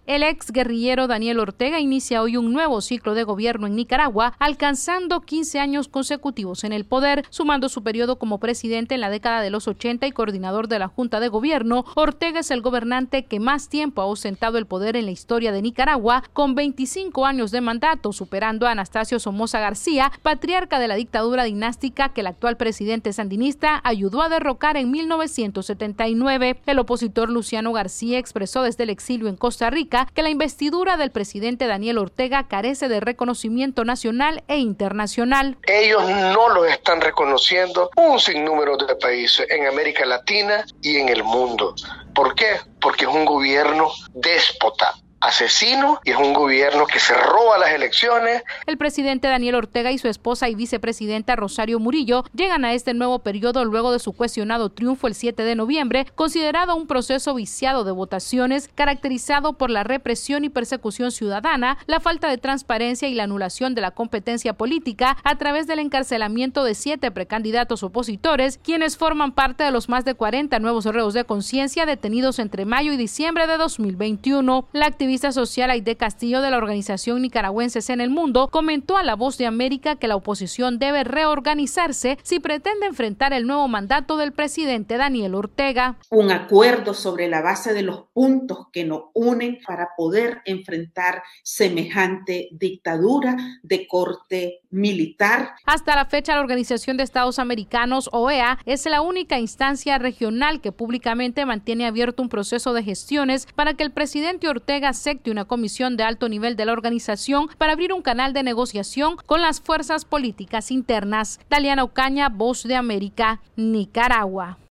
El ex guerrillero Daniel Ortega inicia hoy un nuevo ciclo de gobierno en Nicaragua, alcanzando 15 años consecutivos en el poder, sumando su periodo como presidente en la década de los 80 y coordinador de la Junta de Gobierno. Ortega es el gobernante que más tiempo ha ostentado el poder en la historia de Nicaragua, con 25 años de mandato, superando a Anastasio Somoza García, patriarca de la dictadura dinástica que el actual presidente sandinista ayudó a derrocar en 1979. El opositor Luciano García expresó desde el exilio en Costa Rica que la investidura del presidente Daniel Ortega carece de reconocimiento nacional e internacional. Ellos no los están reconociendo un sinnúmero de países en América Latina y en el mundo. ¿Por qué? Porque es un gobierno déspota, asesino, y es un gobierno que se roba las elecciones. El presidente Daniel Ortega y su esposa y vicepresidenta Rosario Murillo llegan a este nuevo periodo luego de su cuestionado triunfo el 7 de noviembre, considerado un proceso viciado de votaciones, caracterizado por la represión y persecución ciudadana, la falta de transparencia y la anulación de la competencia política a través del encarcelamiento de 7 precandidatos opositores, quienes forman parte de los más de 40 nuevos reos de conciencia detenidos entre mayo y diciembre de 2021. La activista social Aide Castillo de la organización Nicaragüenses en el Mundo comentó a La Voz de América que la oposición debe reorganizarse si pretende enfrentar el nuevo mandato del presidente Daniel Ortega. Un acuerdo sobre la base de los puntos que nos unen para poder enfrentar semejante dictadura de corte militar. Hasta la fecha, la Organización de Estados Americanos, OEA, es la única instancia regional que públicamente mantiene abierto un proceso de gestiones para que el presidente Ortega acepte una comisión de alto nivel de la organización para abrir un canal de negociación con las fuerzas políticas internas. Daliana Ocaña, Voz de América, Nicaragua.